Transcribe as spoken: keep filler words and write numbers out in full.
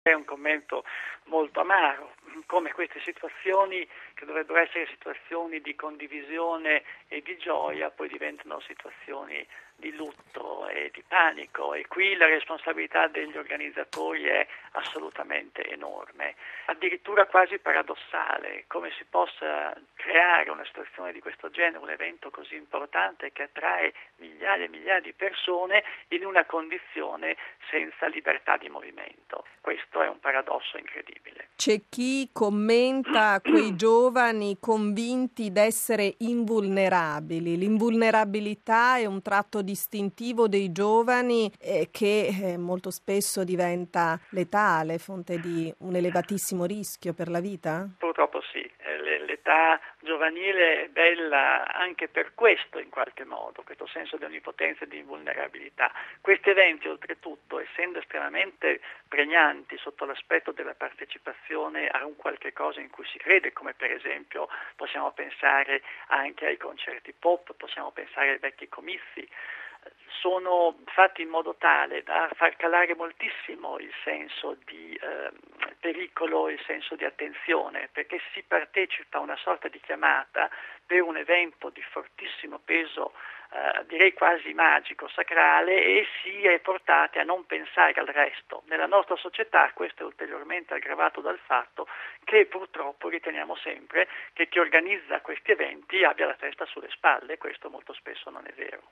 È un commento molto amaro, come queste situazioni che dovrebbero essere situazioni di condivisione e di gioia poi diventano situazioni di lutto e di panico, e qui la responsabilità degli organizzatori è assolutamente enorme, addirittura quasi paradossale, come si possa creare una situazione di questo genere, un evento così importante che attrae migliaia e migliaia di persone in una condizione senza libertà di movimento. Questo è un paradosso incredibile. C'è chi commenta quei giovani convinti d'essere invulnerabili. L'invulnerabilità è un tratto distintivo dei giovani eh, che eh, molto spesso diventa letale, fonte di un elevatissimo rischio per la vita? Purtroppo sì, l'età giovanile è bella anche per questo in qualche modo, questo senso di onnipotenza e di invulnerabilità. Questi eventi oltretutto, essendo estremamente pregnanti sotto l'aspetto della partecipazione a un qualche cosa in cui si crede, come per esempio possiamo pensare anche ai concerti pop, possiamo pensare ai vecchi comizi, sono fatti in modo tale da far calare moltissimo il senso di eh, pericolo, il senso di attenzione, perché si partecipa a una sorta di chiamata per un evento di fortissimo peso, eh, direi quasi magico, sacrale, e si è portati a non pensare al resto. Nella nostra società questo è ulteriormente aggravato dal fatto che purtroppo riteniamo sempre che chi organizza questi eventi abbia la testa sulle spalle, questo molto spesso non è vero.